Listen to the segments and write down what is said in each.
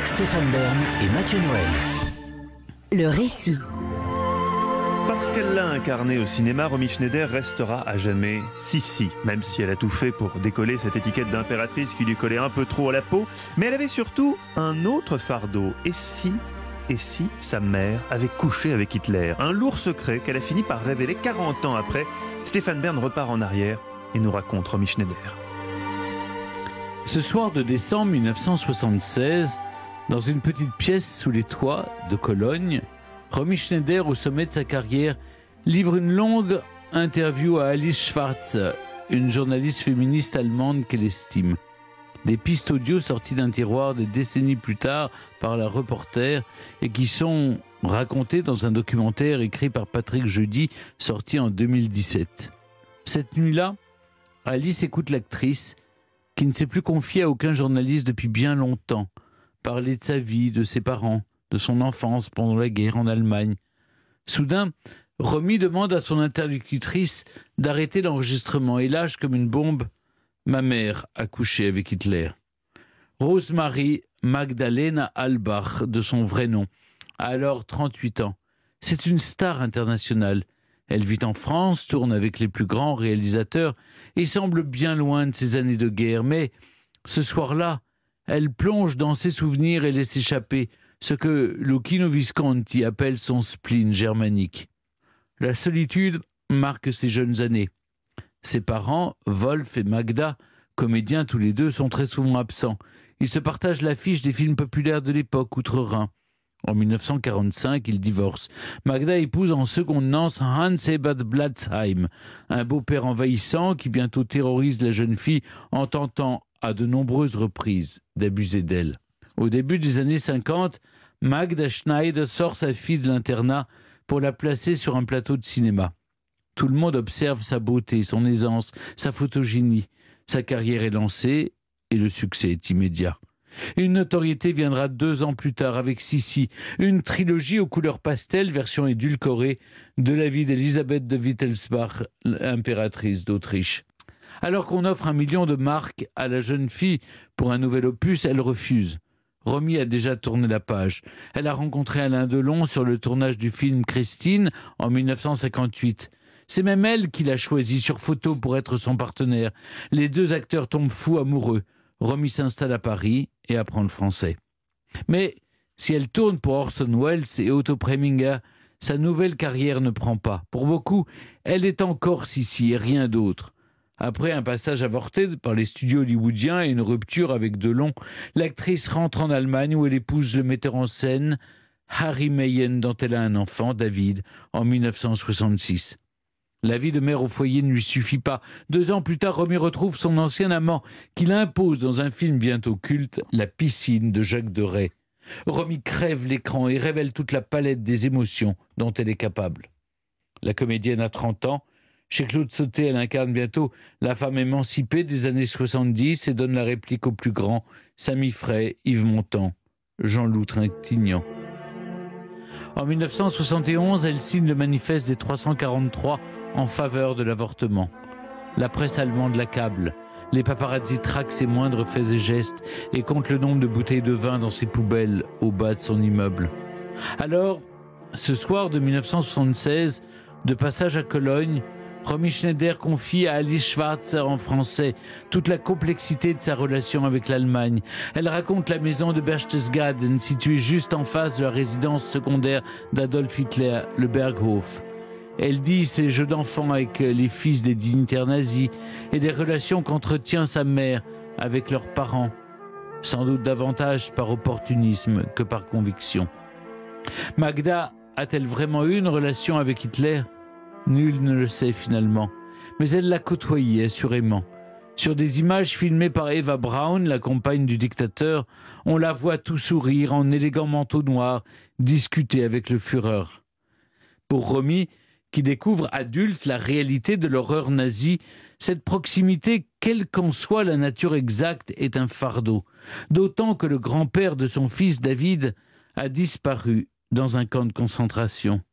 Stéphane Bern et Mathieu Noël. Le récit. Parce qu'elle l'a incarné au cinéma, Romy Schneider restera à jamais Sissi, même si elle a tout fait pour décoller cette étiquette d'impératrice qui lui collait un peu trop à la peau. Mais elle avait surtout un autre fardeau. Et si sa mère avait couché avec Hitler? Un lourd secret qu'elle a fini par révéler 40 ans après. Stéphane Bern repart en arrière et nous raconte Romy Schneider. Ce soir de décembre 1976, dans une petite pièce sous les toits de Cologne, Romy Schneider, au sommet de sa carrière, livre une longue interview à Alice Schwarz, une journaliste féministe allemande qu'elle estime. Des pistes audio sorties d'un tiroir des décennies plus tard par la reporter et qui sont racontées dans un documentaire écrit par Patrick Jeudi, sorti en 2017. Cette nuit-là, Alice écoute l'actrice, qui ne s'est plus confiée à aucun journaliste depuis bien longtemps, parler de sa vie, de ses parents, de son enfance pendant la guerre en Allemagne. Soudain, Romy demande à son interlocutrice d'arrêter l'enregistrement et lâche comme une bombe « Ma mère a couché avec Hitler ». Rosemarie Magdalena Albach, de son vrai nom, a alors 38 ans. C'est une star internationale. Elle vit en France, tourne avec les plus grands réalisateurs et semble bien loin de ses années de guerre. Mais ce soir-là, elle plonge dans ses souvenirs et laisse échapper ce que Luchino Visconti appelle son spleen germanique. La solitude marque ses jeunes années. Ses parents, Wolf et Magda, comédiens tous les deux, sont très souvent absents. Ils se partagent l'affiche des films populaires de l'époque, outre-Rhin. En 1945, ils divorcent. Magda épouse en seconde noces Hans-Ebert Blatzheim, un beau-père envahissant qui bientôt terrorise la jeune fille en tentant à de nombreuses reprises d'abuser d'elle. Au début des années 50, Magda Schneider sort sa fille de l'internat pour la placer sur un plateau de cinéma. Tout le monde observe sa beauté, son aisance, sa photogénie. Sa carrière est lancée et le succès est immédiat. Une notoriété viendra 2 ans plus tard avec Sissi, une trilogie aux couleurs pastel, version édulcorée, de la vie d'Elisabeth de Wittelsbach, impératrice d'Autriche. Alors qu'on offre 1 million de marks à la jeune fille pour un nouvel opus, elle refuse. Romy a déjà tourné la page. Elle a rencontré Alain Delon sur le tournage du film Christine en 1958. C'est même elle qui l'a choisi sur photo pour être son partenaire. Les 2 acteurs tombent fous amoureux. Romy s'installe à Paris et apprend le français. Mais si elle tourne pour Orson Welles et Otto Preminger, sa nouvelle carrière ne prend pas. Pour beaucoup, elle est encore Sissi et rien d'autre. Après un passage avorté par les studios hollywoodiens et une rupture avec Delon, l'actrice rentre en Allemagne où elle épouse le metteur en scène Harry Meyen, dont elle a un enfant, David, en 1966. La vie de mère au foyer ne lui suffit pas. 2 ans plus tard, Romy retrouve son ancien amant, qui l'impose dans un film bientôt culte, La piscine de Jacques Deray. Romy crève l'écran et révèle toute la palette des émotions dont elle est capable. La comédienne a 30 ans. Chez Claude Sautet, elle incarne bientôt la femme émancipée des années 70 et donne la réplique aux plus grands, Samy Frey, Yves Montand, Jean-Loup Trintignant. En 1971, elle signe le manifeste des 343 en faveur de l'avortement. La presse allemande l'accable. Les paparazzi traquent ses moindres faits et gestes et comptent le nombre de bouteilles de vin dans ses poubelles au bas de son immeuble. Alors, ce soir de 1976, de passage à Cologne, Romy Schneider confie à Alice Schwarzer en français toute la complexité de sa relation avec l'Allemagne. Elle raconte la maison de Berchtesgaden, située juste en face de la résidence secondaire d'Adolf Hitler, le Berghof. Elle dit ses jeux d'enfants avec les fils des dignitaires nazis et les relations qu'entretient sa mère avec leurs parents, sans doute davantage par opportunisme que par conviction. Magda a-t-elle vraiment eu une relation avec Hitler ? Nul ne le sait finalement, mais elle l'a côtoyé assurément. Sur des images filmées par Eva Braun, la compagne du dictateur, on la voit tout sourire en élégant manteau noir, discuter avec le Führer. Pour Romy, qui découvre adulte la réalité de l'horreur nazie, cette proximité, quelle qu'en soit la nature exacte, est un fardeau. D'autant que le grand-père de son fils David a disparu dans un camp de concentration.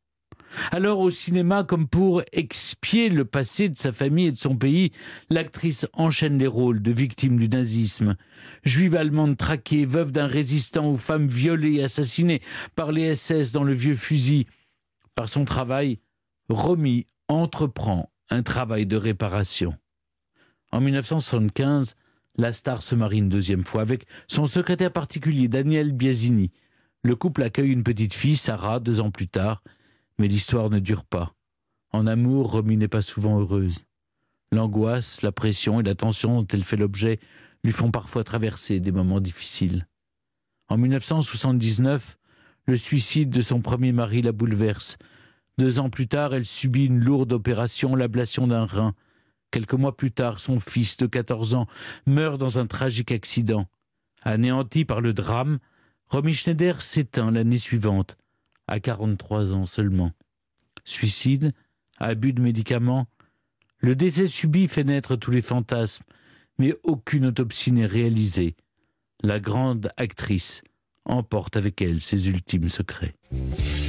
Alors au cinéma, comme pour expier le passé de sa famille et de son pays, l'actrice enchaîne les rôles de victime du nazisme. Juive allemande traquée, veuve d'un résistant ou femme violée et assassinée par les SS dans le vieux fusil. Par son travail, Romy entreprend un travail de réparation. En 1975, la star se marie une deuxième fois avec son secrétaire particulier, Daniel Biasini. Le couple accueille une petite fille, Sarah, 2 ans plus tard. Mais l'histoire ne dure pas. En amour, Romy n'est pas souvent heureuse. L'angoisse, la pression et la tension dont elle fait l'objet lui font parfois traverser des moments difficiles. En 1979, le suicide de son premier mari la bouleverse. 2 ans plus tard, elle subit une lourde opération, l'ablation d'un rein. Quelques mois plus tard, son fils de 14 ans meurt dans un tragique accident. Anéanti par le drame, Romy Schneider s'éteint l'année suivante, à 43 ans seulement. Suicide, abus de médicaments, le décès subit fait naître tous les fantasmes, mais aucune autopsie n'est réalisée. La grande actrice emporte avec elle ses ultimes secrets.